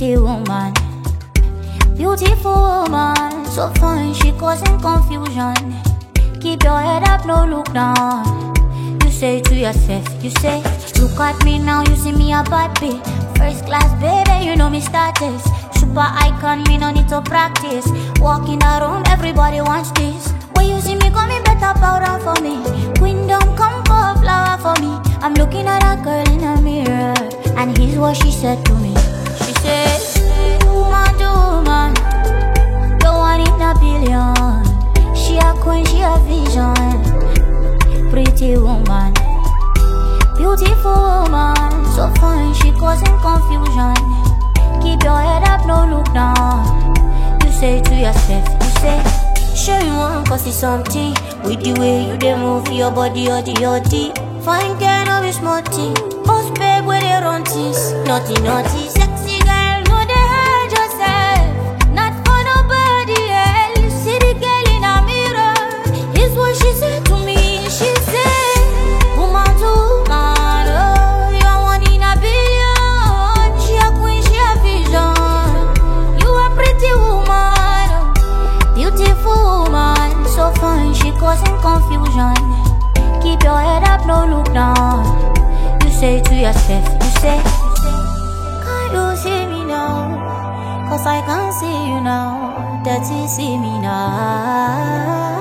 Pretty woman, beautiful woman, so fine she causing confusion. Keep your head up, no look down. You say to yourself, you say, look at me now, you see me a bad bitch. First class baby, you know me status. Super icon, me no need to practice. Walking around, everybody wants this. When you see me coming, better powder for me. Queendom, come pour a flower for me. I'm looking at a girl in a mirror, and here's what she said to me. She said, woman to woman, the one in a billion. She a queen, she a vision. Pretty woman, beautiful woman, so fine she causing confusion. Keep your head up, no look down. You say to yourself, you say, sure you want cause it's something. With the way you dey move your body, yoddy. Fine girl, no be smarty. Most babe where they run things. Naughty, sexy girl, no dey hurt yourself. Not for nobody else. See the girl in a mirror. Here's what she said to me. She said, woman to woman, oh, you are one in a billion. She a queen, she a vision. You a pretty woman, beautiful woman, so fine she causing confusion. Keep your head up, no look down. You say to yourself, you say, can't you see me now? Cause I can't see you now. That you see me now.